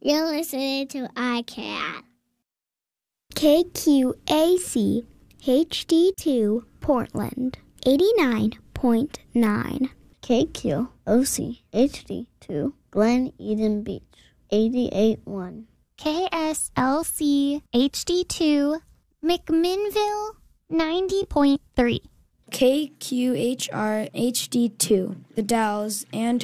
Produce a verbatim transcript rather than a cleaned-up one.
You're listening to iCat. K Q A C H D two Portland, eighty-nine point nine. K Q O C H D two Glen Eden Beach, eighty-eight point one. K S L C H D two McMinnville, ninety point three. K Q H R H D two The Dalles and